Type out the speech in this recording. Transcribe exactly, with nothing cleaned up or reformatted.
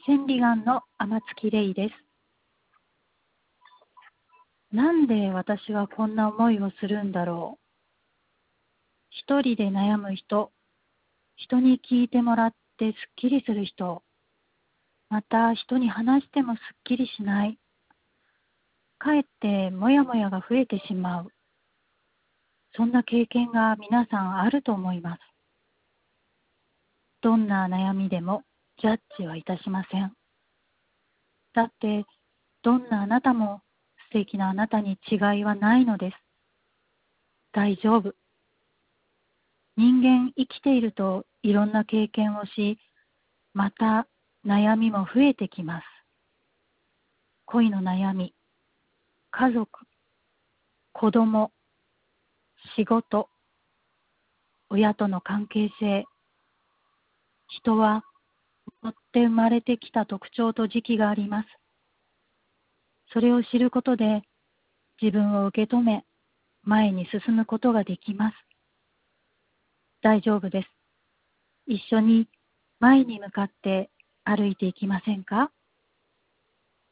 千里眼の天月レイです。なんで私はこんな思いをするんだろう。一人で悩む人、人に聞いてもらってすっきりする人、また人に話してもすっきりしない。かえってもやもやが増えてしまう。そんな経験が皆さんあると思います。どんな悩みでもジャッジはいたしません。だって、どんなあなたも素敵なあなたに違いはないのです。大丈夫。人間生きているといろんな経験をし、また悩みも増えてきます。恋の悩み、家族、子供、仕事、親との関係性。人は持って生まれてきた特徴と時期があります。それを知ることで自分を受け止め、前に進むことができます。大丈夫です。一緒に前に向かって歩いていきませんか？